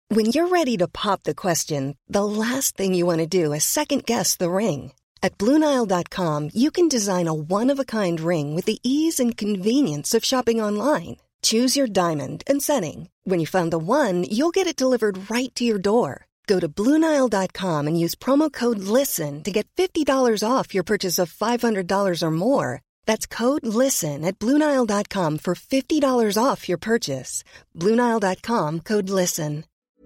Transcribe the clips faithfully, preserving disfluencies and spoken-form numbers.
When you're ready to pop the question, the last thing you want to do is second-guess the ring. At Blue Nile dot com, you can design a one-of-a-kind ring with the ease and convenience of shopping online. Choose your diamond and setting. When you find the one, you'll get it delivered right to your door. Go to Blue Nile dot com and use promo code LISTEN to get fifty dollars off your purchase of five hundred dollars or more. That's code LISTEN at Blue Nile dot com for fifty dollars off your purchase. Blue Nile dot com, code LISTEN.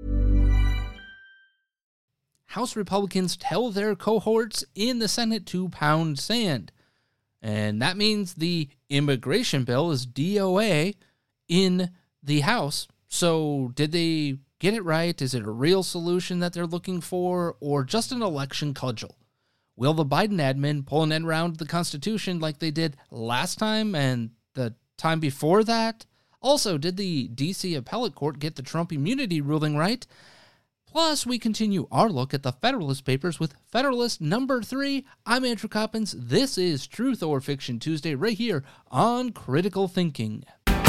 House Republicans tell their cohorts in the Senate to pound sand. And that means the immigration bill is D O A in the House. So did they get it right? Is it a real solution that they're looking for, or just an election cudgel? Will the Biden admin pull an end around the Constitution like they did last time and the time before that? Also, did the D C Appellate Court get the Trump immunity ruling right? Plus, we continue our look at the Federalist Papers with Federalist number three. I'm Andrew Coppins. This is Truth or Fiction Tuesday right here on Critical Thinking.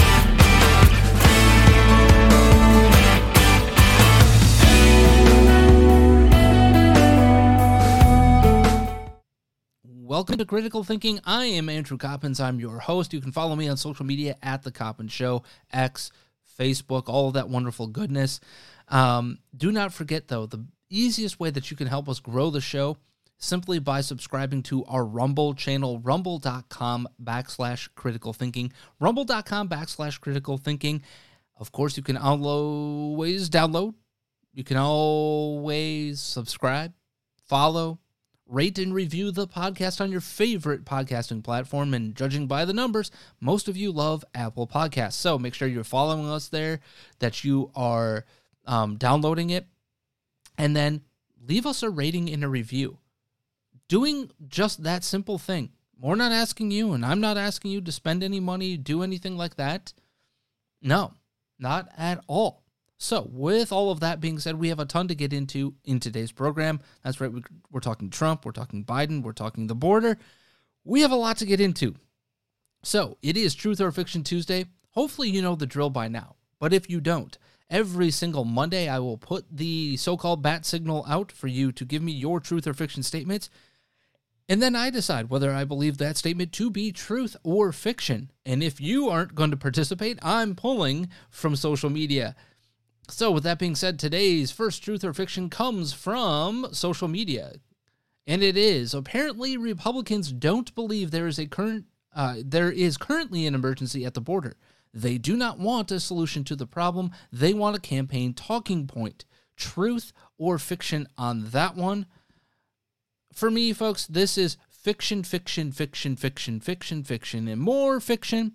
Welcome to Critical Thinking. I am Andrew Coppins. I'm your host. You can follow me on social media at The Coppins Show, X, Facebook, all of that wonderful goodness. Um, do not forget, though, the easiest way that you can help us grow the show simply by subscribing to our Rumble channel, rumble.com backslash critical thinking, rumble.com backslash critical thinking. Of course, you can always download. You can always subscribe, follow, rate and review the podcast on your favorite podcasting platform, and judging by the numbers, most of you love Apple Podcasts. So make sure you're following us there, that you are um, downloading it, and then leave us a rating and a review. Doing just that simple thing. We're not asking you, and I'm not asking you to spend any money, do anything like that. No, not at all. So, with all of that being said, we have a ton to get into in today's program. That's right, we're talking Trump, we're talking Biden, we're talking the border. We have a lot to get into. So, it is Truth or Fiction Tuesday. Hopefully you know the drill by now. But if you don't, every single Monday I will put the so-called bat signal out for you to give me your truth or fiction statements. And then I decide whether I believe that statement to be truth or fiction. And if you aren't going to participate, I'm pulling from social media. So with that being said, today's first truth or fiction comes from social media. And it is, apparently Republicans don't believe there is a current uh, there is currently an emergency at the border. They do not want a solution to the problem. They want a campaign talking point. Truth or fiction on that one? For me, folks, this is fiction, fiction, fiction, fiction, fiction, fiction, and more fiction.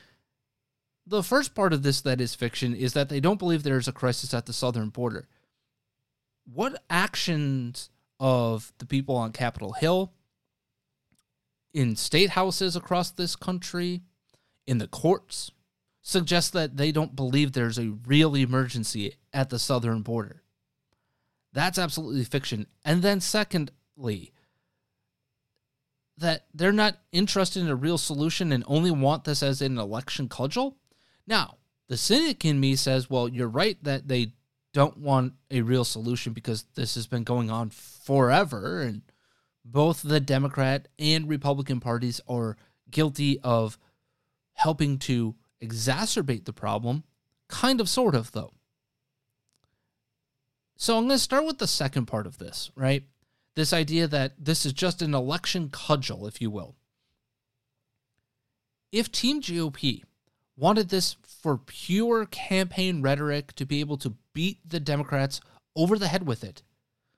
The first part of this that is fiction is that they don't believe there is a crisis at the southern border. What actions of the people on Capitol Hill, in state houses across this country, in the courts, suggest that they don't believe there's a real emergency at the southern border? That's absolutely fiction. And then secondly, that they're not interested in a real solution and only want this as an election cudgel. Now, the cynic in me says, well, you're right that they don't want a real solution because this has been going on forever, and both the Democrat and Republican parties are guilty of helping to exacerbate the problem, kind of, sort of, though. So I'm going to start with the second part of this, right? This idea that this is just an election cudgel, if you will. If Team G O P wanted this for pure campaign rhetoric to be able to beat the Democrats over the head with it,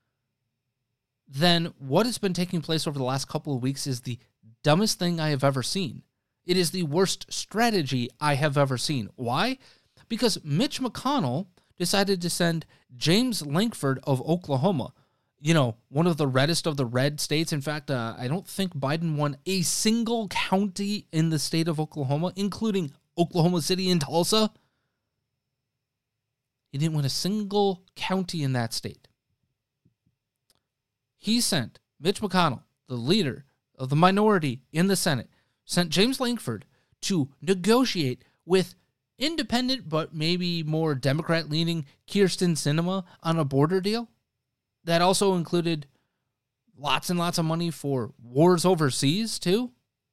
then what has been taking place over the last couple of weeks is the dumbest thing I have ever seen. It is the worst strategy I have ever seen. Why? Because Mitch McConnell decided to send James Lankford of Oklahoma, you know, one of the reddest of the red states. In fact, uh, I don't think Biden won a single county in the state of Oklahoma, including Oklahoma City and Tulsa. He didn't win a single county in that state. He sent Mitch McConnell, the leader of the minority in the Senate, sent James Lankford to negotiate with independent but maybe more Democrat-leaning Kyrsten Sinema on a border deal that also included lots and lots of money for wars overseas, too?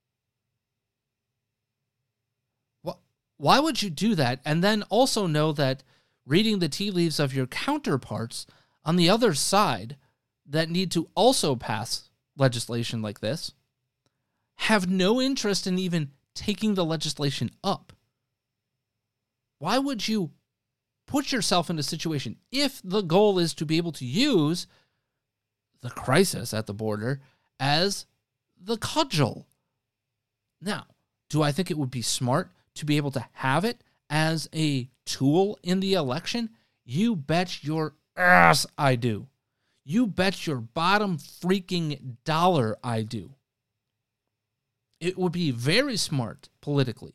Why would you do that and then also know that reading the tea leaves of your counterparts on the other side that need to also pass legislation like this have no interest in even taking the legislation up? Why would you put yourself in a situation if the goal is to be able to use the crisis at the border as the cudgel? Now, do I think it would be smart to be able to have it as a tool in the election? You bet your ass I do. You bet your bottom freaking dollar I do. It would be very smart politically.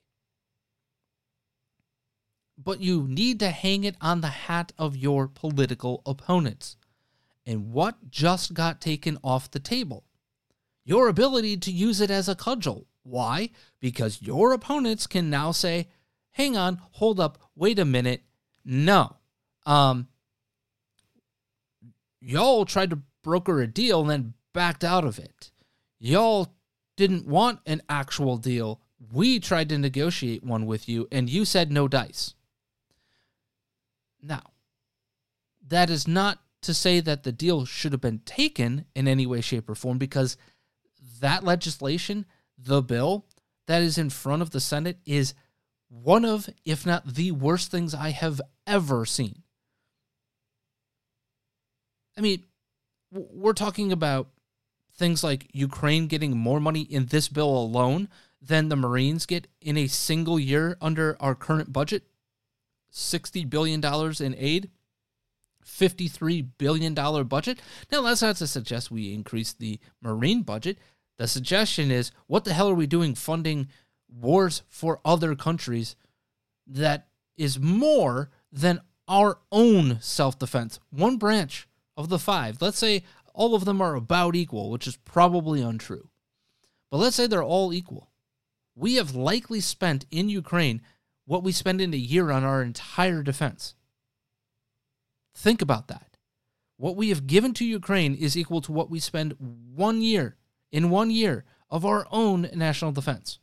But you need to hang it on the hat of your political opponents. And what just got taken off the table? Your ability to use it as a cudgel. Why? Because your opponents can now say, hang on, hold up, wait a minute. No. Um, y'all tried to broker a deal and then backed out of it. Y'all didn't want an actual deal. We tried to negotiate one with you, and you said no dice. Now, that is not to say that the deal should have been taken in any way, shape, or form, because that legislation, the bill that is in front of the Senate, is one of, if not the worst things I have ever seen. I mean, we're talking about things like Ukraine getting more money in this bill alone than the Marines get in a single year under our current budget. sixty billion dollars in aid, fifty-three billion dollars budget. Now, that's not to suggest we increase the Marine budget. The suggestion is, what the hell are we doing funding wars for other countries that is more than our own self-defense? One branch of the five. Let's say all of them are about equal, which is probably untrue. But let's say they're all equal. We have likely spent in Ukraine what we spend in a year on our entire defense. Think about that. What we have given to Ukraine is equal to what we spend one year, in one year, of our own national defense.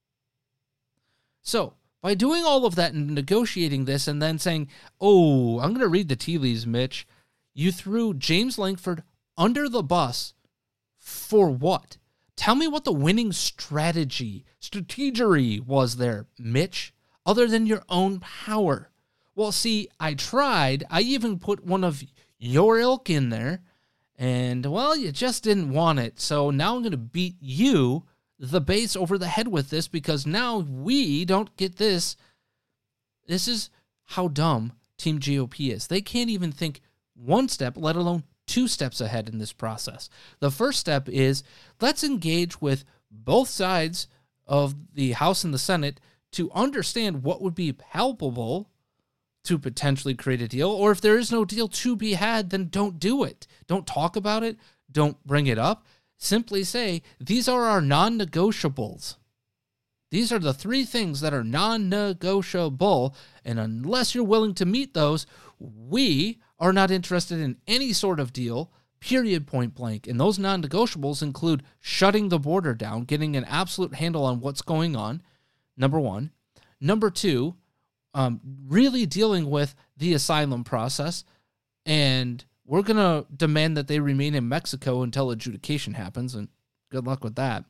So, by doing all of that and negotiating this and then saying, oh, I'm going to read the tea leaves, Mitch, you threw James Lankford under the bus for what? Tell me what the winning strategy, strategery was there, Mitch, other than your own power. Well, see, I tried. I even put one of your ilk in there, and, well, you just didn't want it. So now I'm going to beat you, the base, over the head with this, because now we don't get this. This is how dumb Team G O P is. They can't even think one step, let alone two steps ahead in this process. The first step is, let's engage with both sides of the House and the Senate to understand what would be palpable to potentially create a deal, or if there is no deal to be had, then don't do it. Don't talk about it. Don't bring it up. Simply say, these are our non-negotiables. These are the three things that are non-negotiable, and unless you're willing to meet those, we are not interested in any sort of deal, period, point blank. And those non-negotiables include shutting the border down, getting an absolute handle on what's going on, number one. Number two, um, really dealing with the asylum process, and we're going to demand that they remain in Mexico until adjudication happens, and good luck with that.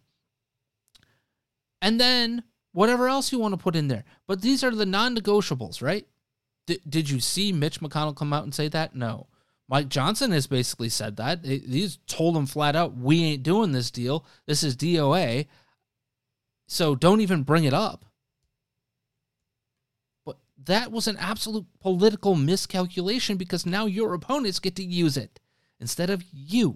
And then whatever else you want to put in there. But these are the non-negotiables, right? D- did you see Mitch McConnell come out and say that? No. Mike Johnson has basically said that. He's told him flat out, we ain't doing this deal. This is D O A. So don't even bring it up. But that was an absolute political miscalculation, because now your opponents get to use it instead of you.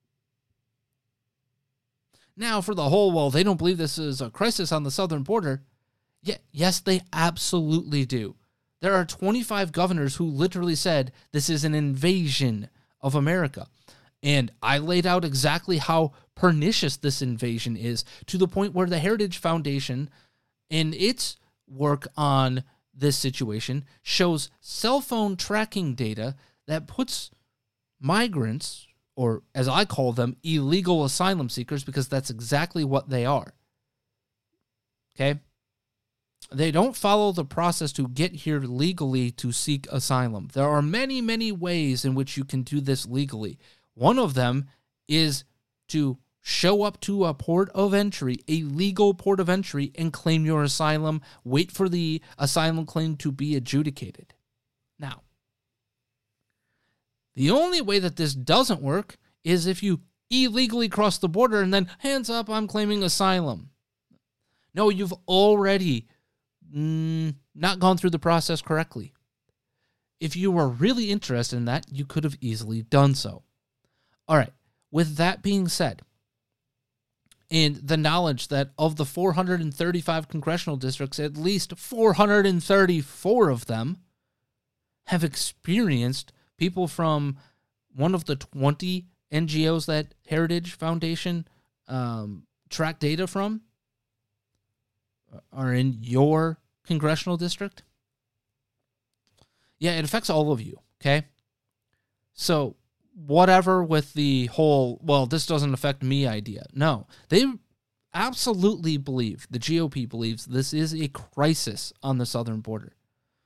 Now, for the whole, well, they don't believe this is a crisis on the southern border. Yeah, yes, they absolutely do. There are twenty-five governors who literally said this is an invasion of America. And I laid out exactly how pernicious this invasion is, to the point where the Heritage Foundation, in its work on this situation shows cell phone tracking data that puts migrants, or as I call them, illegal asylum seekers, because that's exactly what they are. Okay? They don't follow the process to get here legally to seek asylum. There are many, many ways in which you can do this legally. One of them is to show up to a port of entry, a legal port of entry, and claim your asylum. Wait for the asylum claim to be adjudicated. Now, the only way that this doesn't work is if you illegally cross the border and then, hands up, I'm claiming asylum. No, you've already mm, not gone through the process correctly. If you were really interested in that, you could have easily done so. All right, with that being said, and the knowledge that of the four hundred thirty-five congressional districts, at least four hundred thirty-four of them have experienced people from one of the twenty N G Os that Heritage Foundation um, track data from are in your congressional district. Yeah, it affects all of you, okay? So whatever with the whole, well, this doesn't affect me idea. No, they absolutely believe, the G O P believes this is a crisis on the southern border.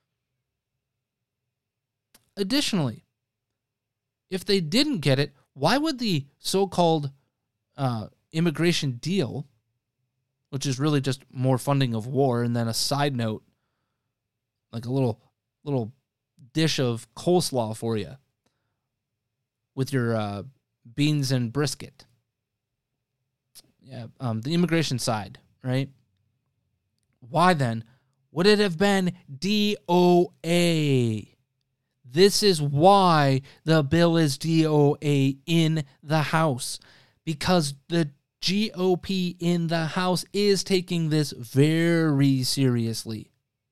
Additionally, if they didn't get it, why would the so-called uh, immigration deal, which is really just more funding of war, and then a side note, like a little little dish of coleslaw for you, with your uh, beans and brisket. Yeah, um, the immigration side, right? Why then would it have been D O A? This is why the bill is D O A in the House, because the G O P in the House is taking this very seriously.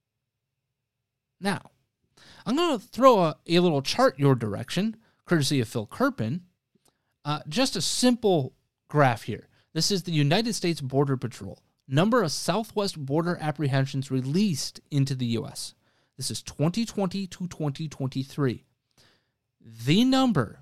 Now, I'm going to throw a, a little chart your direction, courtesy of Phil Kerpen. Uh, just a simple graph here. This is the United States Border Patrol. Number of Southwest border apprehensions released into the U S. This is twenty twenty to twenty twenty-three. The number,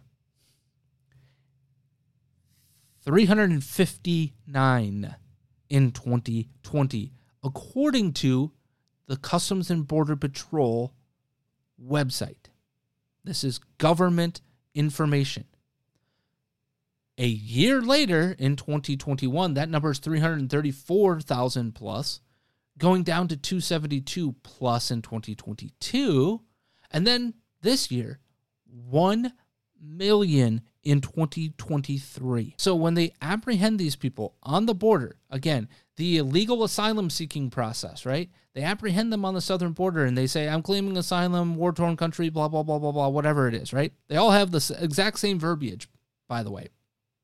three hundred fifty-nine in twenty twenty, according to the Customs and Border Patrol website. This is government information. A year later, in twenty twenty-one, that number is three hundred thirty-four thousand plus, going down to two hundred seventy-two plus in twenty twenty-two, and then this year, one million in twenty twenty-three. So when they apprehend these people on the border, again, the illegal asylum seeking process, right? They apprehend them on the southern border and they say, I'm claiming asylum, war-torn country, blah, blah, blah, blah, blah, whatever it is, right? They all have the exact same verbiage, by the way.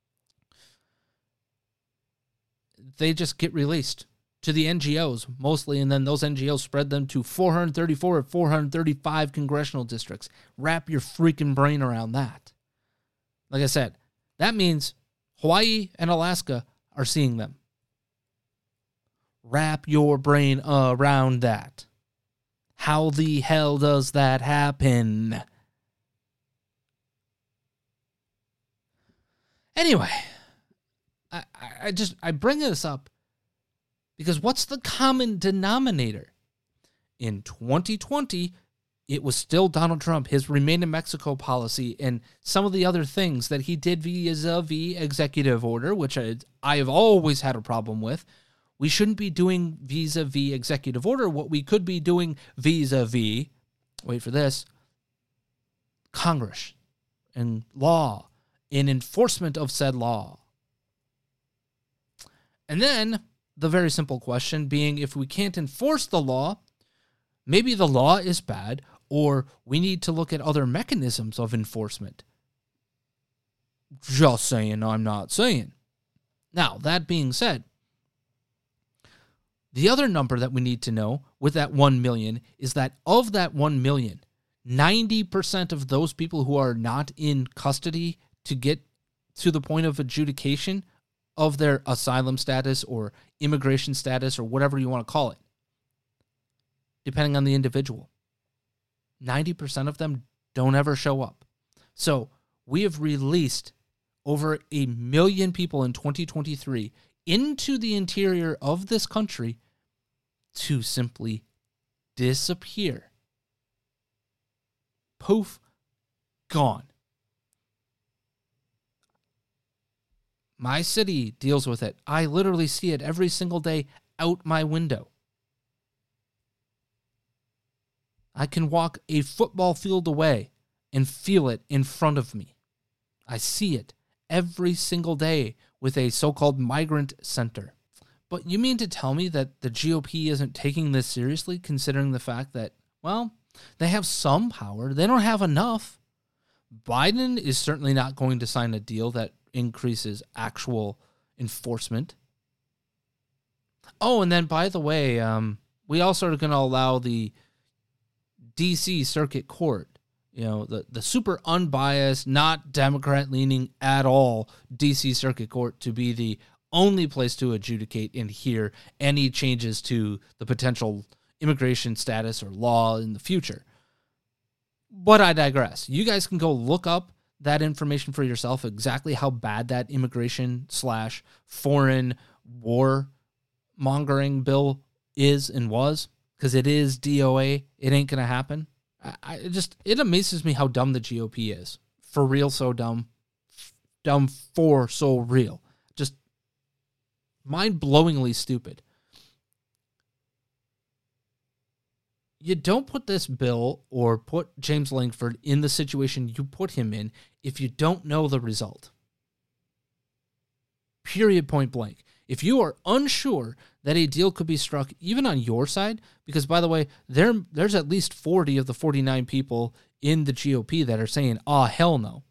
They just get released to the N G Os mostly, and then those N G Os spread them to four hundred thirty-four or four hundred thirty-five congressional districts. Wrap your freaking brain around that. Like I said, that means Hawaii and Alaska are seeing them. Wrap your brain around that. How the hell does that happen? Anyway, I, I just I bring this up because what's the common denominator? In twenty twenty, it was still Donald Trump, his Remain in Mexico policy, and some of the other things that he did vis-a-vis executive order, which I, I have always had a problem with. We shouldn't be doing vis-a-vis executive order. What we could be doing vis-a-vis, wait for this, Congress and law and enforcement of said law. And then the very simple question being, if we can't enforce the law, maybe the law is bad, or we need to look at other mechanisms of enforcement. Just saying, I'm not saying. Now, that being said, the other number that we need to know with that one million is that of that one million, ninety percent of those people who are not in custody to get to the point of adjudication of their asylum status or immigration status or whatever you want to call it, depending on the individual. ninety percent of them don't ever show up. So we have released over a million people in twenty twenty-three into the interior of this country to simply disappear. Poof, gone. My city deals with it. I literally see it every single day out my window. I can walk a football field away and feel it in front of me. I see it every single day with a so-called migrant center. But you mean to tell me that the G O P isn't taking this seriously, considering the fact that, well, they have some power. They don't have enough. Biden is certainly not going to sign a deal that increases actual enforcement. Oh, and then, by the way, um, we also are going to allow the D C Circuit Court, you know, the, the super unbiased, not Democrat-leaning at all D C Circuit Court to be the only place to adjudicate and hear any changes to the potential immigration status or law in the future. But I digress. You guys can go look up that information for yourself, exactly how bad that immigration slash foreign war mongering bill is and was, because it is D O A. It ain't going to happen. I, I it just, it amazes me how dumb the G O P is. For real, so dumb. Dumb for so real. Just mind-blowingly stupid. You don't put this bill or put James Lankford in the situation you put him in if you don't know the result. Period, point blank. If you are unsure that a deal could be struck even on your side, because, by the way, there there's at least forty of the forty-nine people in the G O P that are saying, ah, hell no.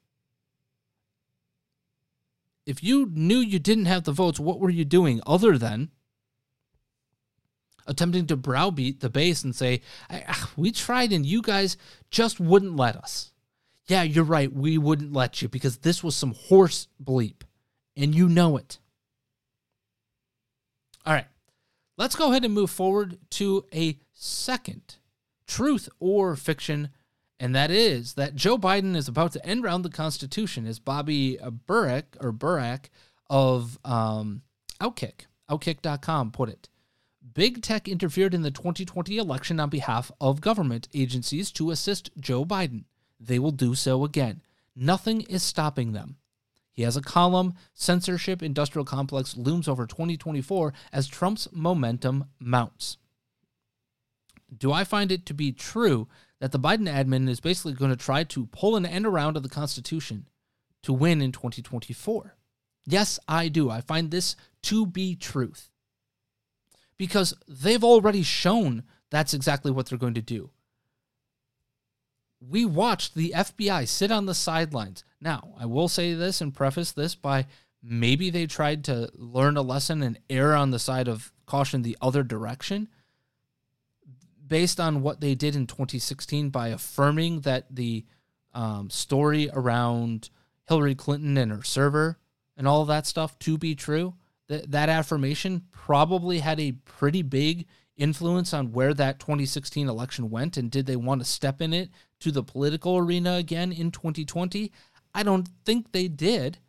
If you knew you didn't have the votes, what were you doing other than attempting to browbeat the base and say, we tried and you guys just wouldn't let us? Yeah, you're right, we wouldn't let you because this was some horse bleep, and you know it. All right, let's go ahead and move forward to a second truth or fiction, and that is that Joe Biden is about to end round the Constitution, as Bobby Burek, or Burak of um, Outkick, outkick dot com put it. Big tech interfered in the twenty twenty election on behalf of government agencies to assist Joe Biden. They will do so again. Nothing is stopping them. He has a column, Censorship Industrial Complex looms over twenty twenty-four as Trump's momentum mounts. Do I find it to be true that the Biden admin is basically going to try to pull an end around of the Constitution to win in twenty twenty-four? Yes, I do. I find this to be truth. Because they've already shown that's exactly what they're going to do. We watched the F B I sit on the sidelines. Now, I will say this and preface this by maybe they tried to learn a lesson and err on the side of caution the other direction based on what they did in twenty sixteen by affirming that the um, story around Hillary Clinton and her server and all of that stuff to be true. That that affirmation probably had a pretty big influence on where that twenty sixteen election went, and did they want to step in it to the political arena again in twenty twenty? I don't think they did.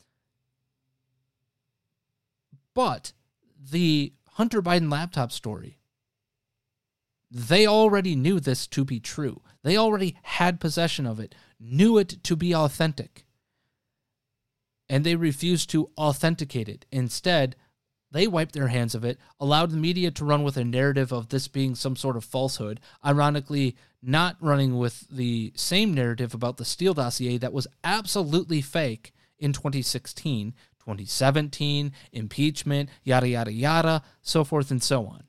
But the Hunter Biden laptop story, they already knew this to be true. They already had possession of it, knew it to be authentic. And they refused to authenticate it. Instead, they wiped their hands of it, allowed the media to run with a narrative of this being some sort of falsehood, ironically not running with the same narrative about the Steele dossier that was absolutely fake in twenty sixteen, twenty seventeen, impeachment, yada, yada, yada, so forth and so on.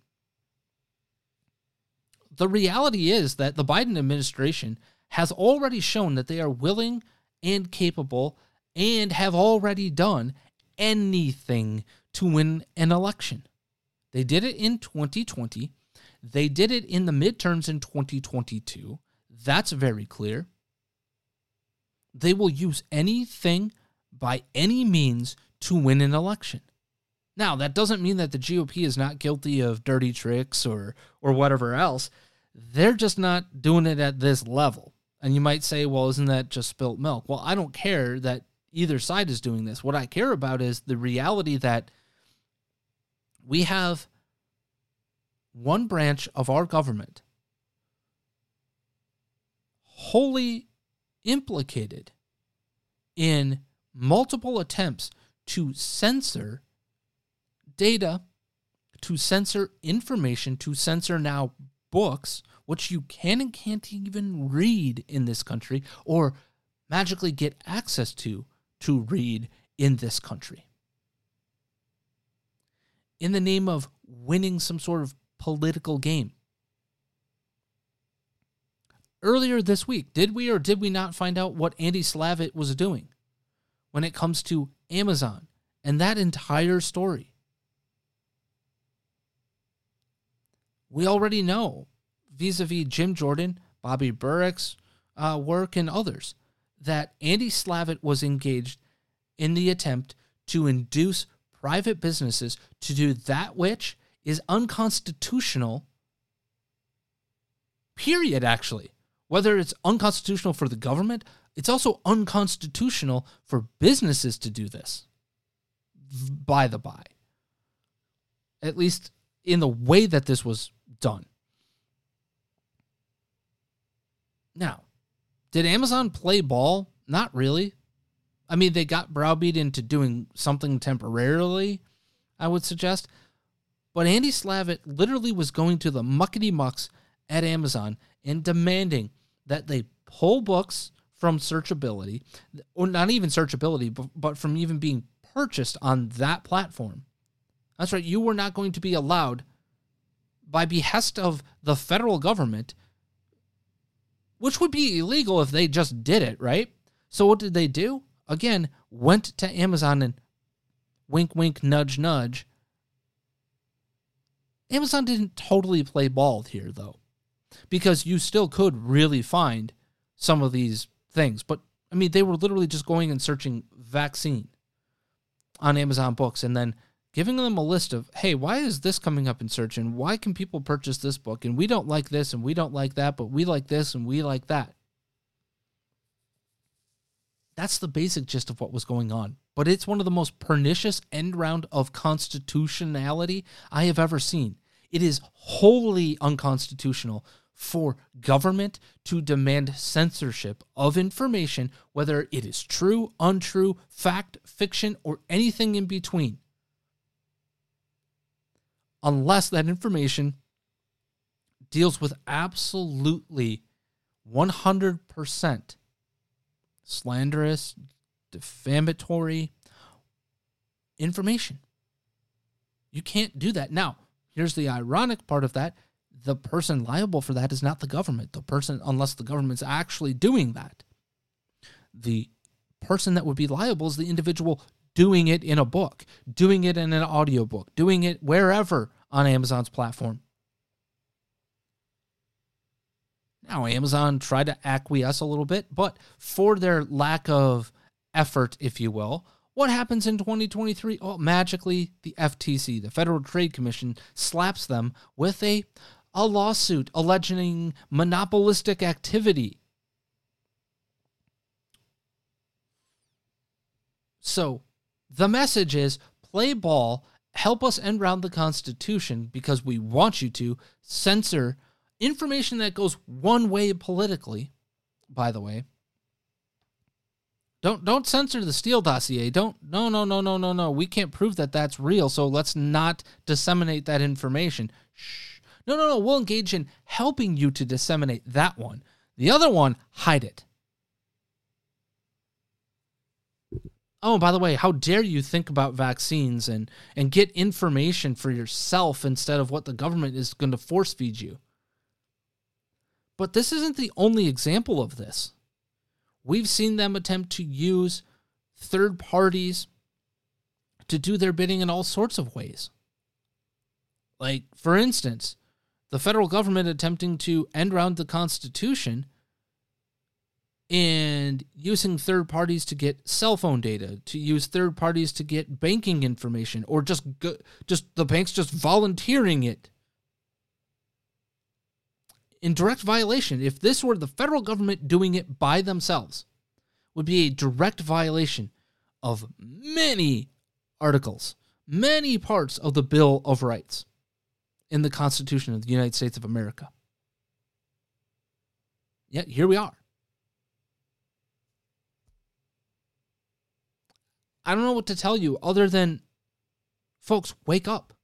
The reality is that the Biden administration has already shown that they are willing and capable and have already done anything to win an election. They did it in twenty twenty. They did it in the midterms in twenty twenty-two. That's very clear. They will use anything by any means to win an election. Now, that doesn't mean that the G O P is not guilty of dirty tricks or or whatever else. They're just not doing it at this level. And you might say, well, isn't that just spilt milk? Well, I don't care that either side is doing this. What I care about is the reality that we have one branch of our government wholly implicated in multiple attempts to censor data, to censor information, to censor now books, which you can and can't even read in this country or magically get access to to read in this country. In the name of winning some sort of political game. Earlier this week, did we or did we not find out what Andy Slavitt was doing when it comes to Amazon and that entire story? We already know, vis-a-vis Jim Jordan, Bobby Burrick's uh, work, and others, that Andy Slavitt was engaged in the attempt to induce private businesses to do that which is unconstitutional, period, actually. Whether it's unconstitutional for the government, it's also unconstitutional for businesses to do this, by the by. At least in the way that this was done. Now, did Amazon play ball? Not really. I mean, they got browbeat into doing something temporarily, I would suggest. But Andy Slavitt literally was going to the muckety mucks at Amazon and demanding that they pull books from searchability, or not even searchability, but, but from even being purchased on that platform. That's right, you were not going to be allowed, by behest of the federal government, which would be illegal if they just did it, right? So what did they do? Again, went to Amazon and wink, wink, nudge, nudge. Amazon didn't totally play ball here, though, because you still could really find some of these things. But, I mean, they were literally just going and searching vaccine on Amazon Books and then giving them a list of, hey, why is this coming up in search, and why can people purchase this book, and we don't like this, and we don't like that, but we like this, and we like that. That's the basic gist of what was going on. But it's one of the most pernicious end round of constitutionality I have ever seen. It is wholly unconstitutional for government to demand censorship of information, whether it is true, untrue, fact, fiction, or anything in between, unless that information deals with absolutely one hundred percent slanderous, defamatory information. You can't do that. Now, here's the ironic part of that. The person liable for that is not the government. The person, unless the government's actually doing that. The person that would be liable is the individual doing it in a book, doing it in an audiobook, doing it wherever on Amazon's platform. Now, Amazon tried to acquiesce a little bit, but for their lack of effort, if you will, what happens in twenty twenty-three? Oh, magically, the F T C, the Federal Trade Commission, slaps them with a, a lawsuit alleging monopolistic activity. So, the message is, play ball, help us end round the Constitution because we want you to censor information that goes one way politically, by the way. Don't don't censor the Steele dossier. Don't, no, no, no, no, no, no. We can't prove that that's real, so let's not disseminate that information. Shh. No, no, no. We'll engage in helping you to disseminate that one. The other one, hide it. Oh, by the way, how dare you think about vaccines and, and get information for yourself instead of what the government is going to force feed you. But this isn't the only example of this. We've seen them attempt to use third parties to do their bidding in all sorts of ways. Like, for instance, the federal government attempting to end round the Constitution and using third parties to get cell phone data, to use third parties to get banking information, or just go, just the banks just volunteering it in direct violation. If this were the federal government doing it by themselves, would be a direct violation of many articles, many parts of the Bill of Rights in the Constitution of the United States of America. Yet here we are. I don't know what to tell you other than, folks, wake up.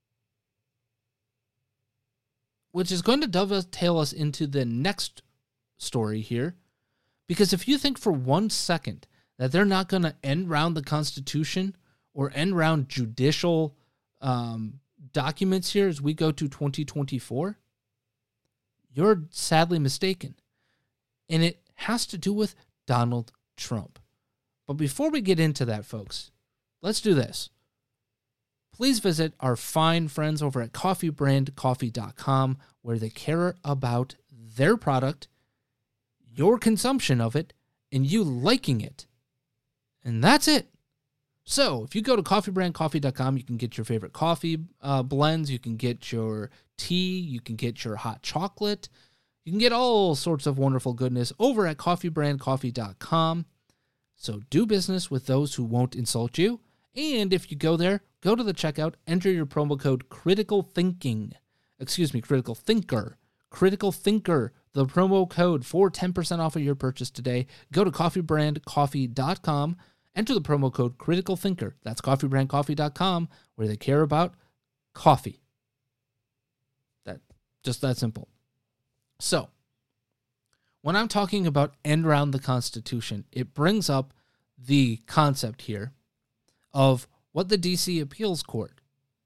Which is going to dovetail us into the next story here. Because if you think for one second that they're not going to end round the Constitution or end round judicial um, documents here as we go to twenty twenty-four, you're sadly mistaken. And it has to do with Donald Trump. But before we get into that, folks, let's do this. Please visit our fine friends over at coffee brand coffee dot com, where they care about their product, your consumption of it, and you liking it. And that's it. So if you go to coffee brand coffee dot com, you can get your favorite coffee uh, blends, you can get your tea, you can get your hot chocolate, you can get all sorts of wonderful goodness over at coffee brand coffee dot com. So do business with those who won't insult you. And if you go there, go to the checkout, enter your promo code Critical Thinking. Excuse me, Critical Thinker. Critical Thinker, the promo code for ten percent off of your purchase today. Go to coffee brand coffee dot com, enter the promo code Critical Thinker. That's coffee brand coffee dot com, where they care about coffee. That just that simple. So, when I'm talking about end round the Constitution, it brings up the concept here of what the D C Appeals Court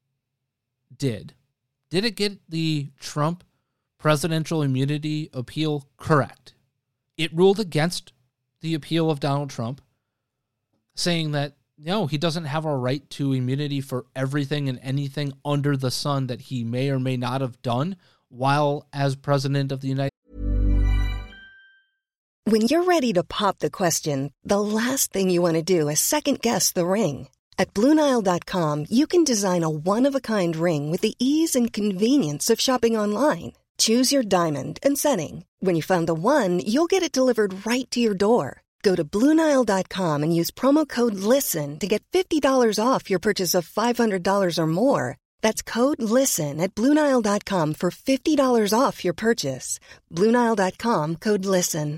did. Did it get the Trump presidential immunity appeal correct? It ruled against the appeal of Donald Trump, saying that, no, he doesn't have a right to immunity for everything and anything under the sun that he may or may not have done while as president of the United States. When you're ready to pop the question, the last thing you want to do is second-guess the ring. At Blue Nile dot com, you can design a one-of-a-kind ring with the ease and convenience of shopping online. Choose your diamond and setting. When you find the one, you'll get it delivered right to your door. Go to Blue Nile dot com and use promo code LISTEN to get fifty dollars off your purchase of five hundred dollars or more. That's code LISTEN at Blue Nile dot com for fifty dollars off your purchase. Blue Nile dot com, code LISTEN.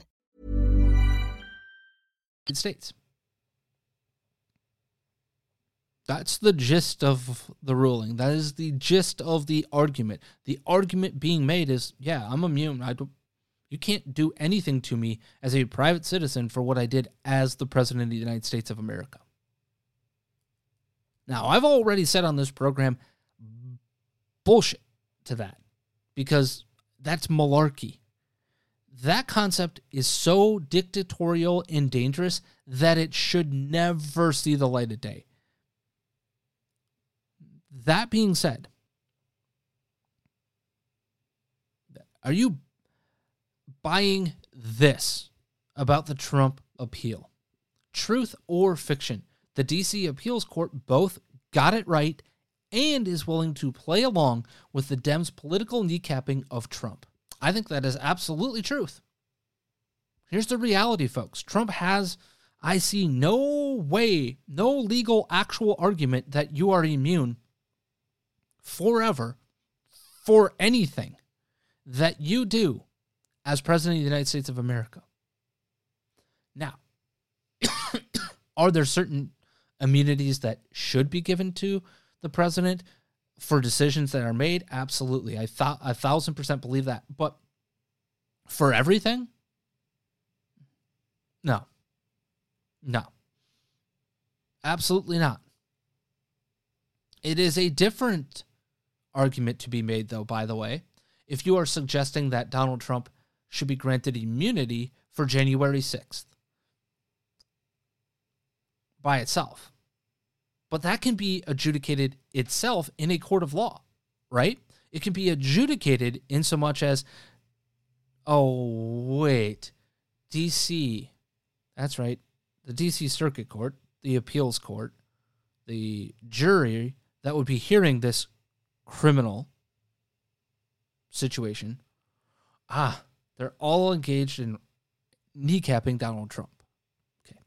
States. That's the gist of the ruling. That is the gist of the argument. The argument being made is, yeah, I'm immune. I don't, you can't do anything to me as a private citizen for what I did as the president of the United States of America. Now, I've already said on this program, bullshit to that, because that's malarkey. That concept is so dictatorial and dangerous that it should never see the light of day. That being said, are you buying this about the Trump appeal? Truth or fiction? The D C Appeals Court both got it right and is willing to play along with the Dems' political kneecapping of Trump. I think that is absolutely truth. Here's the reality, folks. Trump has, I see no way, no legal actual argument that you are immune forever for anything that you do as president of the United States of America. Now, are there certain immunities that should be given to the president for decisions that are made? Absolutely. I thought a thousand percent believe that. But for everything? No. No. Absolutely not. It is a different argument to be made, though, by the way, if you are suggesting that Donald Trump should be granted immunity for January sixth by itself. But that can be adjudicated itself in a court of law, right? It can be adjudicated in so much as, oh, wait, D C, that's right, the D C Circuit Court, the appeals court, the jury that would be hearing this criminal situation, ah, They're all engaged in kneecapping Donald Trump. Okay.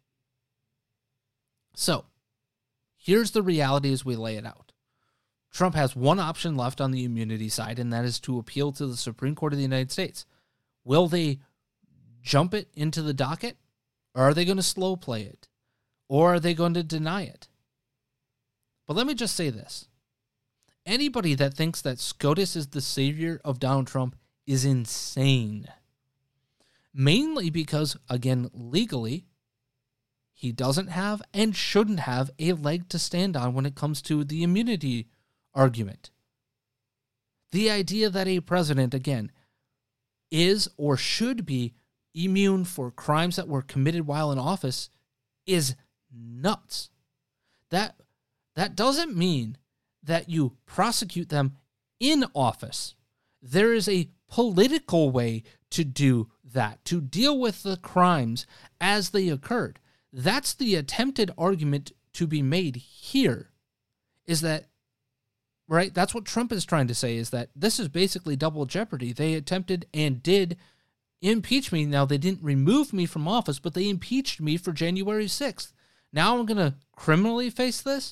So, here's the reality as we lay it out. Trump has one option left on the immunity side, and that is to appeal to the Supreme Court of the United States. Will they jump it into the docket, or are they going to slow play it, or are they going to deny it? But let me just say this. Anybody that thinks that SCOTUS is the savior of Donald Trump is insane. Mainly because, again, legally, he doesn't have and shouldn't have a leg to stand on when it comes to the immunity argument. The idea that a president, again, is or should be immune for crimes that were committed while in office is nuts. That, that doesn't mean that you prosecute them in office. There is a political way to do that, to deal with the crimes as they occurred. That's the attempted argument to be made here, is that, right? That's what Trump is trying to say, is that this is basically double jeopardy. They attempted and did impeach me. Now, they didn't remove me from office, but they impeached me for January sixth. Now I'm going to criminally face this?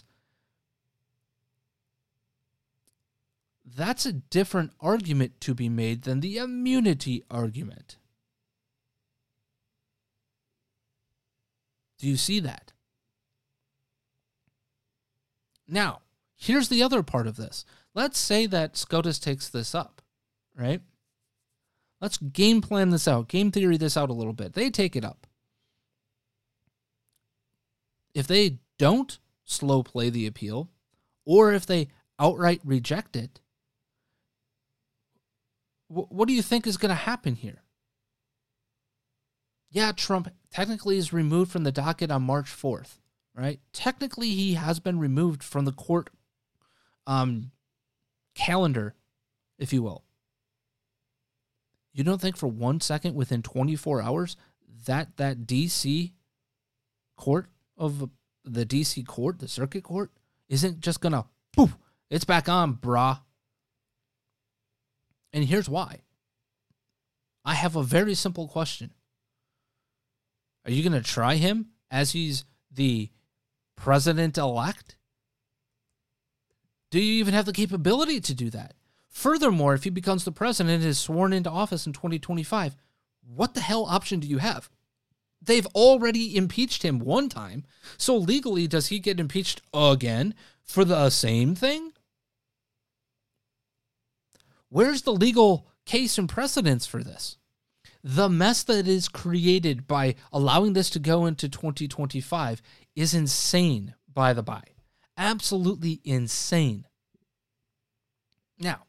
That's a different argument to be made than the immunity argument. Do you see that? Now, here's the other part of this. Let's say that SCOTUS takes this up, right? Let's game plan this out, game theory this out a little bit. They take it up. If they don't slow play the appeal, or if they outright reject it, wh- what do you think is going to happen here? Yeah, Trump technically is removed from the docket on March fourth, right? Technically, he has been removed from the court um, calendar, if you will. You don't think for one second within twenty-four hours that that D C court of the D C court, the circuit court, isn't just going to, poof, it's back on, brah. And here's why. I have a very simple question. Are you going to try him as he's the president-elect? Do you even have the capability to do that? Furthermore, if he becomes the president and is sworn into office in twenty twenty-five, what the hell option do you have? They've already impeached him one time, so legally, does he get impeached again for the same thing? Where's the legal case and precedence for this? The mess that is created by allowing this to go into twenty twenty-five is insane, by the by. Absolutely insane. Now,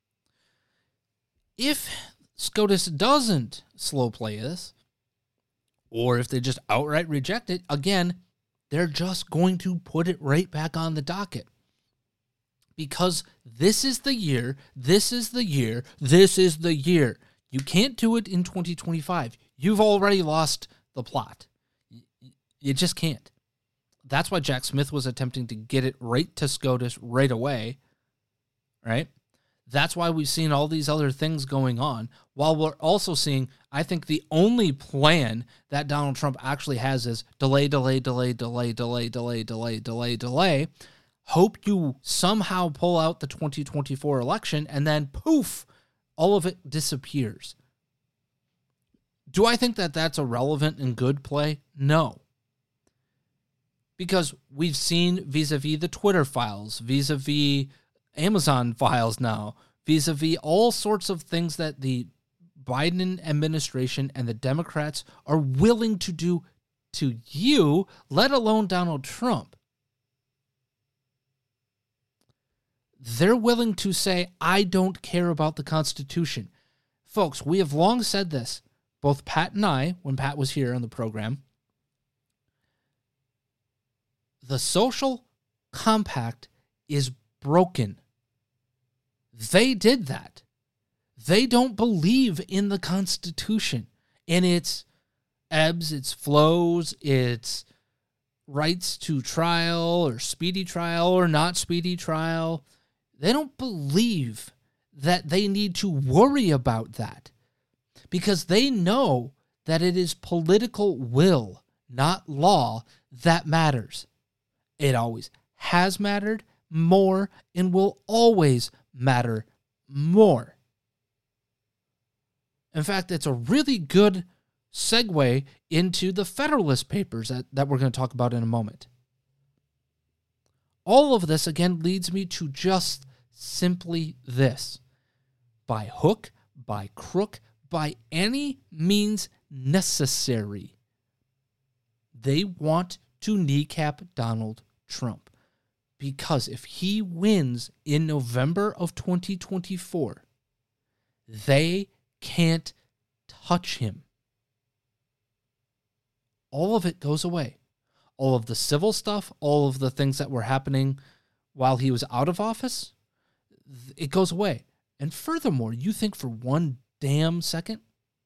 if SCOTUS doesn't slow play this, or if they just outright reject it, again, they're just going to put it right back on the docket. Because this is the year, this is the year, this is the year. You can't do it in twenty twenty-five. You've already lost the plot. You just can't. That's why Jack Smith was attempting to get it right to SCOTUS right away, right? That's why we've seen all these other things going on, while we're also seeing, I think, the only plan that Donald Trump actually has is delay, delay, delay, delay, delay, delay, delay, delay, delay. Hope you somehow pull out the twenty twenty-four election, and then poof, all of it disappears. Do I think that that's a relevant and good play? No. Because we've seen vis-a-vis the Twitter files, vis-a-vis Amazon files now, vis-a-vis all sorts of things that the Biden administration and the Democrats are willing to do to you, let alone Donald Trump. They're willing to say, I don't care about the Constitution. Folks, we have long said this, both Pat and I, when Pat was here on the program. The social compact is broken. They did that. They don't believe in the Constitution, in its ebbs, its flows, its rights to trial or speedy trial or not speedy trial. They don't believe that they need to worry about that. because they know that it is political will, not law, that matters. It always has mattered more and will always matter more. In fact, it's a really good segue into the Federalist Papers that, that we're going to talk about in a moment. All of this, again, leads me to just simply this. By hook, by crook, by any means necessary, they want to kneecap Donald Trump. Because if he wins in November of twenty twenty-four, they can't touch him. All of it goes away. All of the civil stuff, all of the things that were happening while he was out of office, it goes away. And furthermore, you think for one damn second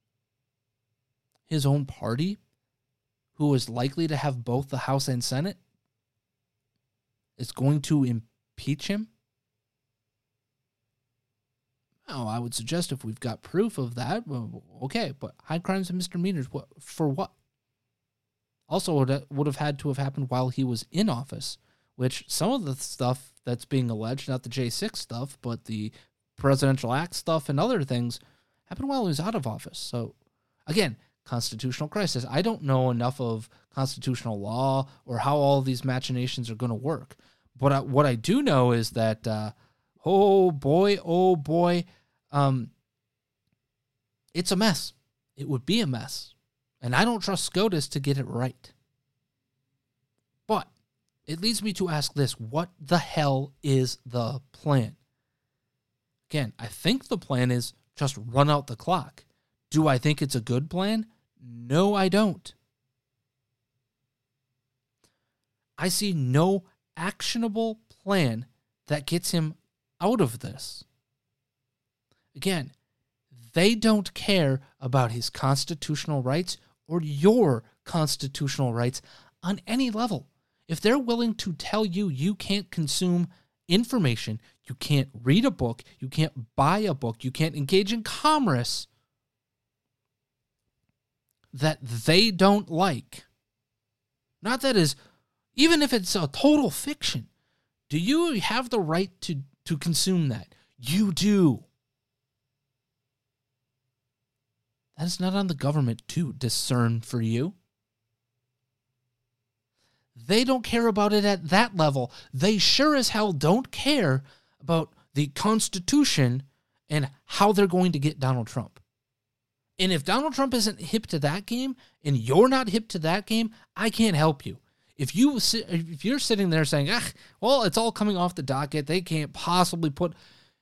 his own party, who is likely to have both the House and Senate, is going to impeach him? Oh, I would suggest if we've got proof of that, well, okay, but high crimes and misdemeanors, what, for what? Also, would would have had to have happened while he was in office, which some of the stuff that's being alleged, not the J six stuff, but the Presidential Act stuff and other things, happened while he was out of office. So, again, constitutional crisis. I don't know enough of constitutional law or how all of these machinations are going to work. But I, what I do know is that, uh, oh boy, oh boy, um, it's a mess. It would be a mess. And I don't trust SCOTUS to get it right. But it leads me to ask this: what the hell is the plan? Again, I think the plan is just run out the clock. Do I think it's a good plan? No, I don't. I see no actionable plan that gets him out of this. Again, they don't care about his constitutional rights or your constitutional rights on any level. If they're willing to tell you you can't consume information, you can't read a book, you can't buy a book, you can't engage in commerce that they don't like, not that is, even if it's a total fiction, do you have the right to, to consume that? You do. That is not on the government to discern for you. They don't care about it at that level. They sure as hell don't care about the Constitution and how they're going to get Donald Trump. And if Donald Trump isn't hip to that game and you're not hip to that game, I can't help you. If you if you're sitting there saying, ah, well, it's all coming off the docket, they can't possibly put...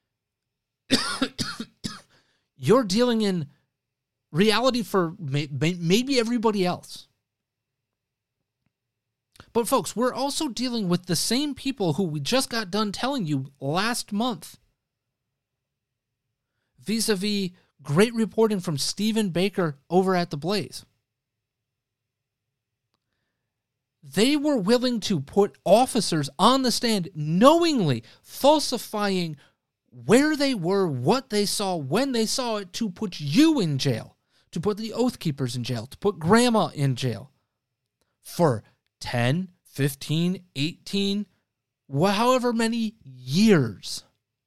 You're dealing in reality for may, may, maybe everybody else. But folks, we're also dealing with the same people who we just got done telling you last month, vis-a-vis great reporting from Stephen Baker over at The Blaze. They were willing to put officers on the stand knowingly falsifying where they were, what they saw, when they saw it, to put you in jail, to put the Oath Keepers in jail, to put grandma in jail for ten, fifteen, eighteen, however many years.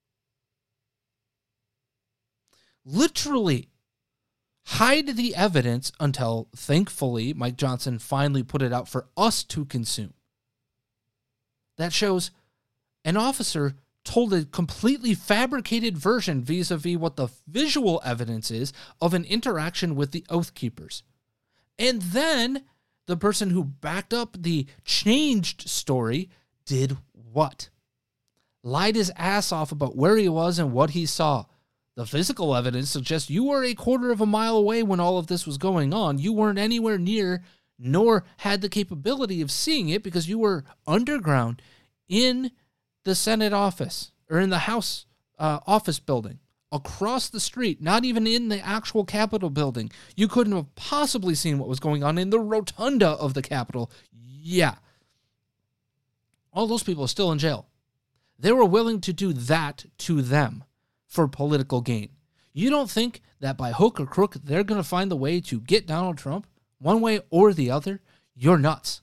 Literally hide the evidence until, thankfully, Mike Johnson finally put it out for us to consume. That shows an officer told a completely fabricated version vis-a-vis what the visual evidence is of an interaction with the Oath Keepers. And then the person who backed up the changed story did what? Lied his ass off about where he was and what he saw. The physical evidence suggests you were a quarter of a mile away when all of this was going on. You weren't anywhere near, nor had the capability of seeing it because you were underground in the Senate office, or in the House uh, office building, across the street, not even in the actual Capitol building. You couldn't have possibly seen what was going on in the rotunda of the Capitol. Yeah. All those people are still in jail. They were willing to do that to them for political gain. You don't think that by hook or crook, they're going to find the way to get Donald Trump one way or the other? You're nuts.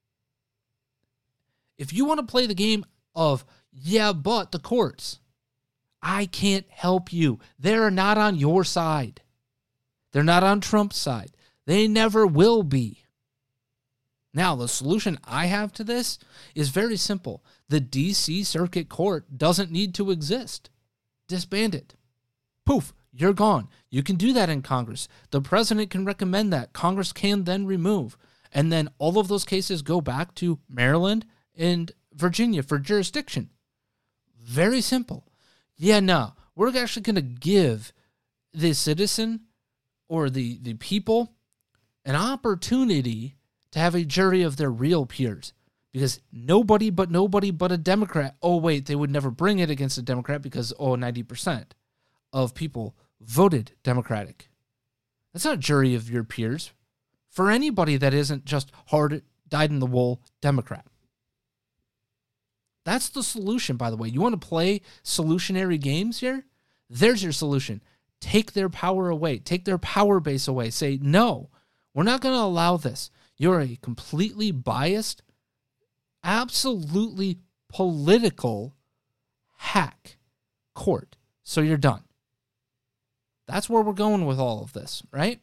If you want to play the game of, yeah, but the courts, I can't help you. They're not on your side. They're not on Trump's side. They never will be. Now, the solution I have to this is very simple. The D C Circuit Court doesn't need to exist. Disband it. Poof, you're gone. You can do that in Congress. The president can recommend that. Congress can then remove. And then all of those cases go back to Maryland and Virginia for jurisdiction. Very simple. Yeah, no, we're actually going to give the citizen or the, the people an opportunity to have a jury of their real peers. Because nobody but nobody but a Democrat, oh, wait, they would never bring it against a Democrat because, oh, ninety percent of people voted Democratic. That's not a jury of your peers for anybody that isn't just hard, dyed-in-the-wool Democrat. That's the solution, by the way. You want to play solutionary games here? There's your solution. Take their power away. Take their power base away. Say, no, we're not going to allow this. You're a completely biased, absolutely political hack court. So you're done. That's where we're going with all of this, right?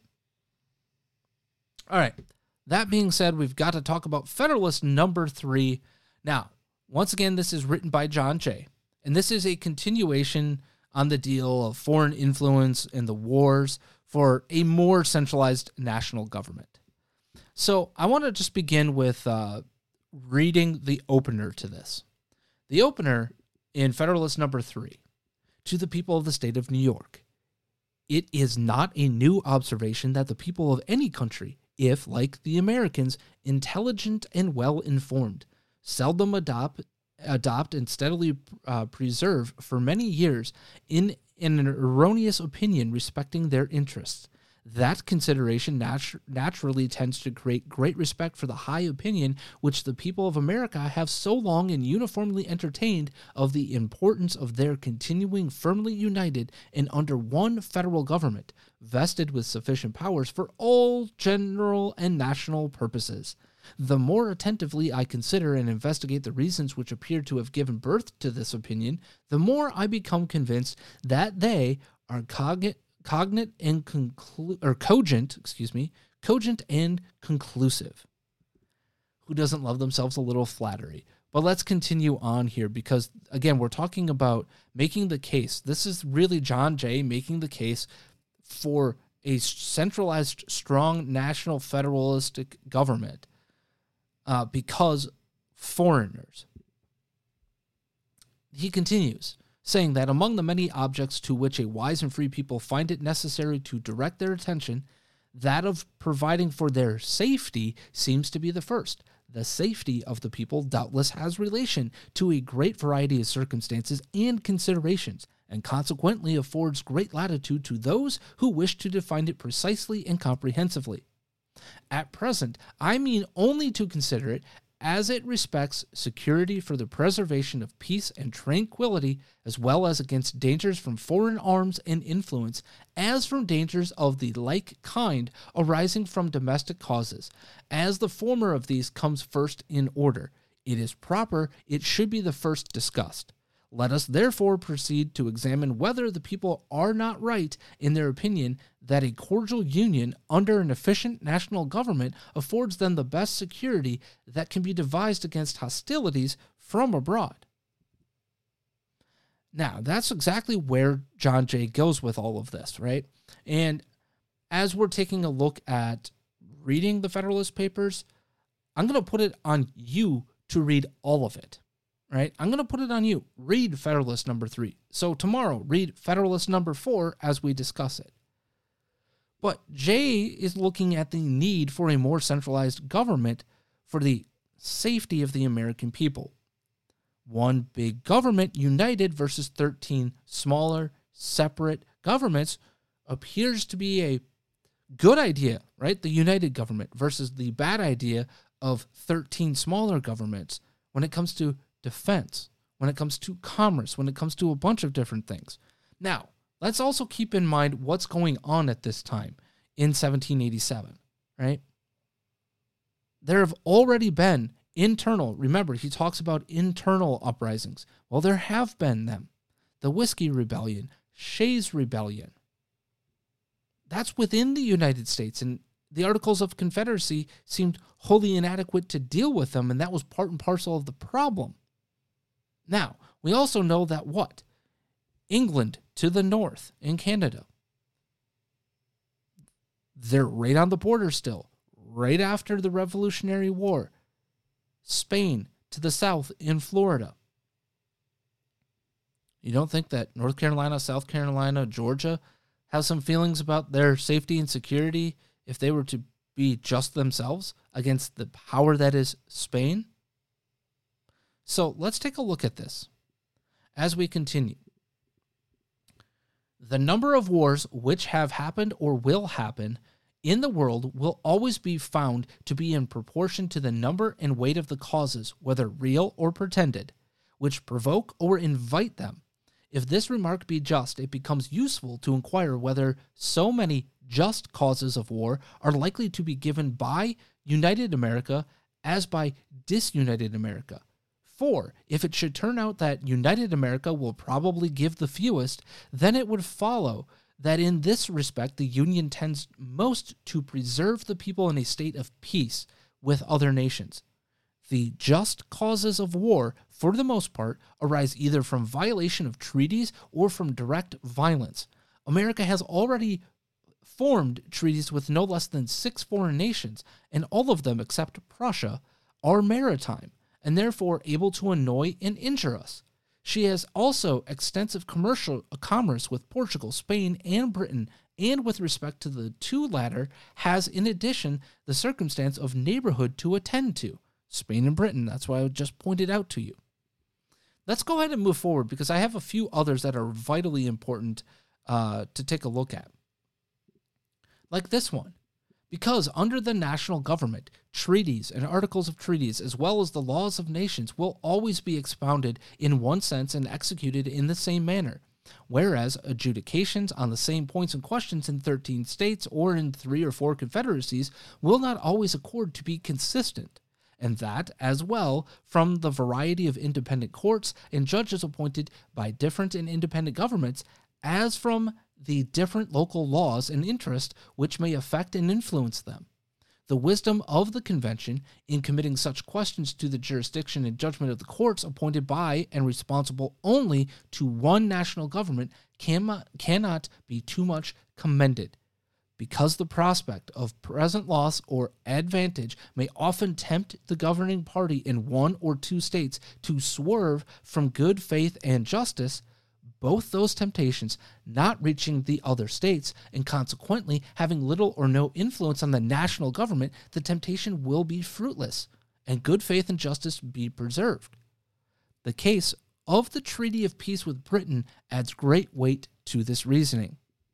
All right. That being said, we've got to talk about Federalist number three. Now, once again, this is written by John Jay, and this is a continuation on the deal of foreign influence and the wars for a more centralized national government. So I want to just begin with uh, reading the opener to this. The opener in Federalist number three, to the people of the state of New York. It is not a new observation that the people of any country, if, like the Americans, intelligent and well-informed, seldom adopt, adopt and steadily uh, preserve for many years in, in an erroneous opinion respecting their interests. That consideration natu- naturally tends to create great respect for the high opinion which the people of America have so long and uniformly entertained of the importance of their continuing firmly united and under one federal government, vested with sufficient powers for all general and national purposes. The more attentively I consider and investigate the reasons which appear to have given birth to this opinion, the more I become convinced that they are cognate cognate and conclu- or cogent, excuse me, cogent and conclusive. Who doesn't love themselves a little flattery? But let's continue on here because, again, we're talking about making the case. This is really John Jay making the case for a centralized, strong national federalistic government uh, because foreigners. He continues, saying that among the many objects to which a wise and free people find it necessary to direct their attention, that of providing for their safety seems to be the first. The safety of the people doubtless has relation to a great variety of circumstances and considerations, and consequently affords great latitude to those who wish to define it precisely and comprehensively. At present, I mean only to consider it as it respects security for the preservation of peace and tranquility, as well as against dangers from foreign arms and influence, as from dangers of the like kind arising from domestic causes. As the former of these comes first in order, it is proper it should be the first discussed. Let us therefore proceed to examine whether the people are not right in their opinion that a cordial union under an efficient national government affords them the best security that can be devised against hostilities from abroad. Now, that's exactly where John Jay goes with all of this, right? And as we're taking a look at reading the Federalist Papers, I'm going to put it on you to read all of it. Right? I'm going to put it on you. Read Federalist number three. So tomorrow, read Federalist number four as we discuss it. But Jay is looking at the need for a more centralized government for the safety of the American people. One big government united versus thirteen smaller, separate governments appears to be a good idea, right? The united government versus the bad idea of thirteen smaller governments when it comes to defense, when it comes to commerce, when it comes to a bunch of different things. Now, Let's also keep in mind what's going on at this time in seventeen eighty-seven, right? There have already been internal, remember, he talks about internal uprisings. Well, there have been them. The Whiskey Rebellion, Shays Rebellion. That's within the United States, and the Articles of Confederacy seemed wholly inadequate to deal with them, and that was part and parcel of the problem. Now, we also know that what? England to the north in Canada. They're right on the border still, right after the Revolutionary War. Spain to the south in Florida. You don't think that North Carolina, South Carolina, Georgia have some feelings about their safety and security if they were to be just themselves against the power that is Spain? So let's take a look at this as we continue. The number of wars which have happened or will happen in the world will always be found to be in proportion to the number and weight of the causes, whether real or pretended, which provoke or invite them. If this remark be just, it becomes useful to inquire whether so many just causes of war are likely to be given by United America as by disunited America. For, if it should turn out that United America will probably give the fewest, then it would follow that in this respect the Union tends most to preserve the people in a state of peace with other nations. The just causes of war, for the most part, arise either from violation of treaties or from direct violence. America has already formed treaties with no less than six foreign nations, and all of them, except Prussia, are maritime, and therefore able to annoy and injure us. She has also extensive commercial commerce with Portugal, Spain, and Britain, and with respect to the two latter, has in addition the circumstance of neighborhood to attend to. Spain and Britain, that's why I just pointed out to you. Let's go ahead and move forward because I have a few others that are vitally important uh, to take a look at. Like this one. Because under the national government, treaties and articles of treaties, as well as the laws of nations, will always be expounded in one sense and executed in the same manner, whereas adjudications on the same points and questions in thirteen states or in three or four confederacies will not always accord to be consistent, and that, as well, from the variety of independent courts and judges appointed by different and independent governments, as from the different local laws and interests which may affect and influence them. The wisdom of the convention in committing such questions to the jurisdiction and judgment of the courts appointed by and responsible only to one national government cannot, cannot be too much commended, because the prospect of present loss or advantage may often tempt the governing party in one or two states to swerve from good faith and justice, both those temptations not reaching the other states, and consequently having little or no influence on the national government, the temptation will be fruitless, and good faith and justice be preserved. The case of the Treaty of Peace with Britain adds great weight to this reasoning.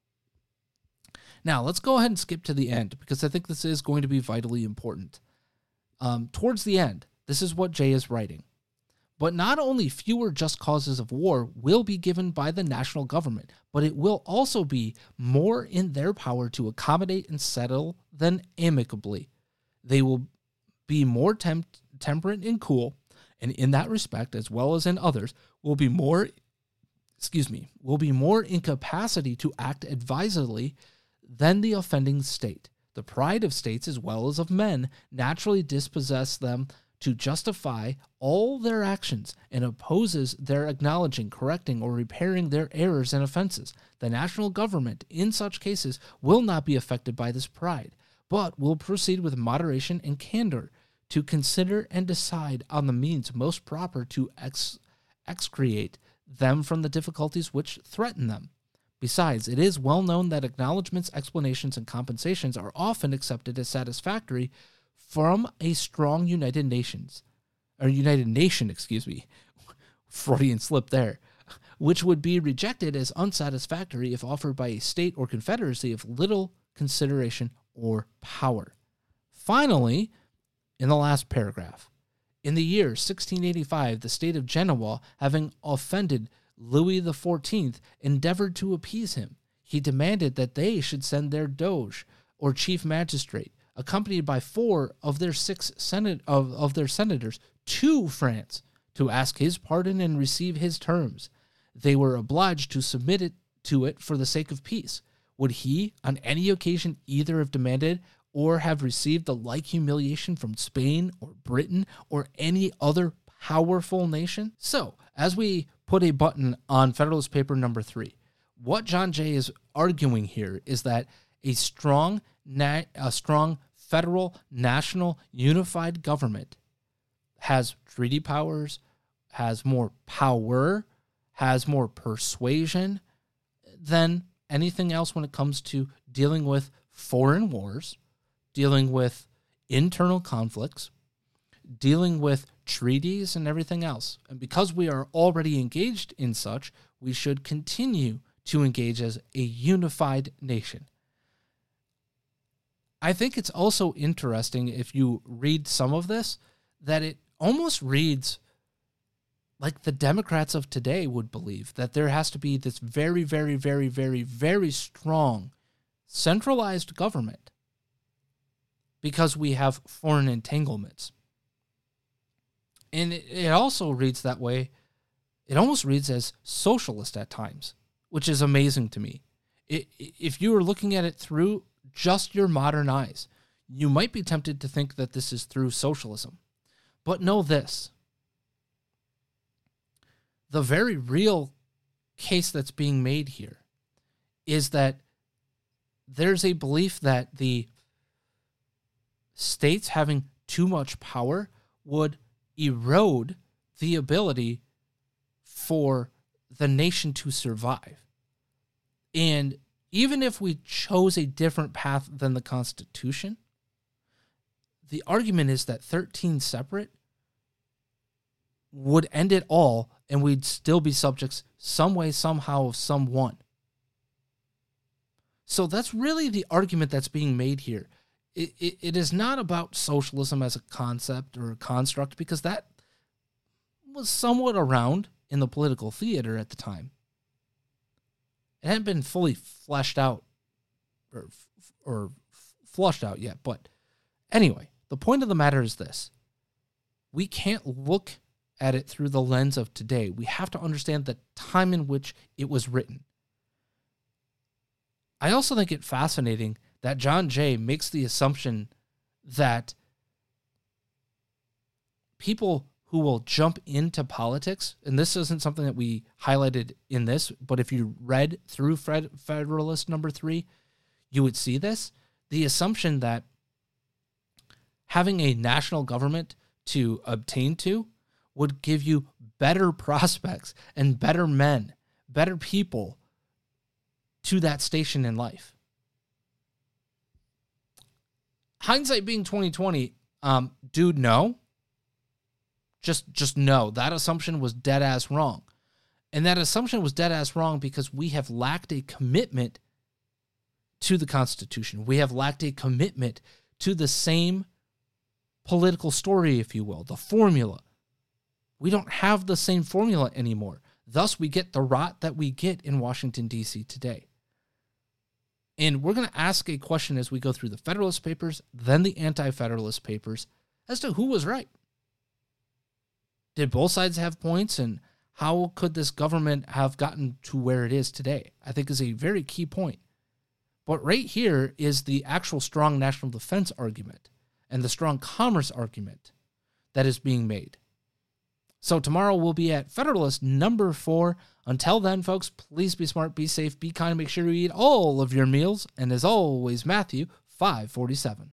Now, let's go ahead and skip to the end, because I think this is going to be vitally important. Um, towards the end, this is what Jay is writing. But not only fewer just causes of war will be given by the national government, but it will also be more in their power to accommodate and settle than amicably. They will be more temp- temperate and cool, and in that respect, as well as in others, will be more, excuse me, will be more in capacity to act advisedly than the offending state. The pride of states as well as of men naturally dispossess them to justify all their actions and opposes their acknowledging, correcting, or repairing their errors and offenses. The national government, in such cases, will not be affected by this pride, but will proceed with moderation and candor to consider and decide on the means most proper to ex- excreate them from the difficulties which threaten them. Besides, it is well known that acknowledgments, explanations, and compensations are often accepted as satisfactory from a strong United Nations, or United Nation, excuse me, Freudian slip there, which would be rejected as unsatisfactory if offered by a state or confederacy of little consideration or power. Finally, in the last paragraph, in the year sixteen eighty-five, the state of Genoa, having offended Louis the fourteenth endeavored to appease him. He demanded that they should send their doge, or chief magistrate, accompanied by four of their six senate of, of their senators, to France to ask his pardon and receive his terms. They were obliged to submit it to it for the sake of peace. Would he, on any occasion, either have demanded or have received the like humiliation from Spain or Britain or any other powerful nation? So, as we put a button on Federalist Paper number three, what John Jay is arguing here is that a strong, na- a strong federal, national, unified government has treaty powers, has more power, has more persuasion than anything else when it comes to dealing with foreign wars, dealing with internal conflicts, dealing with treaties and everything else. And because we are already engaged in such, we should continue to engage as a unified nation. I think it's also interesting, if you read some of this, that it almost reads like the Democrats of today would believe, that there has to be this very, very, very, very, very strong centralized government because we have foreign entanglements. And it, it also reads that way. It almost reads as socialist at times, which is amazing to me. It, if you were looking at it through just your modern eyes, you might be tempted to think that this is through socialism. But know this. The very real case that's being made here is that there's a belief that the states having too much power would erode the ability for the nation to survive. And even if we chose a different path than the Constitution, the argument is that thirteen separate would end it all, and we'd still be subjects some way, somehow, of someone. So that's really the argument that's being made here. It, it, it is not about socialism as a concept or a construct, because that was somewhat around in the political theater at the time. It hadn't been fully fleshed out or, or flushed out yet. But anyway, the point of the matter is this. We can't look at it through the lens of today. We have to understand the time in which it was written. I also think it fascinating that John Jay makes the assumption that people who will jump into politics, and this isn't something that we highlighted in this, but if you read through Fred, Federalist number three, you would see this. The assumption that having a national government to obtain to would give you better prospects and better men, better people to that station in life. Hindsight being twenty twenty, um, dude, no. Just, just no. That assumption was dead ass wrong. And that assumption was dead ass wrong because we have lacked a commitment to the Constitution. We have lacked a commitment to the same political story, if you will, the formula. We don't have the same formula anymore. Thus, we get the rot that we get in Washington, D C today. And we're going to ask a question as we go through the Federalist Papers, then the Anti-Federalist Papers, as to who was right. Did both sides have points, and how could this government have gotten to where it is today? I think is a very key point. But right here is the actual strong national defense argument and the strong commerce argument that is being made. So tomorrow we'll be at Federalist number four. Until then, folks, please be smart, be safe, be kind, make sure you eat all of your meals. And as always, Matthew five forty-seven.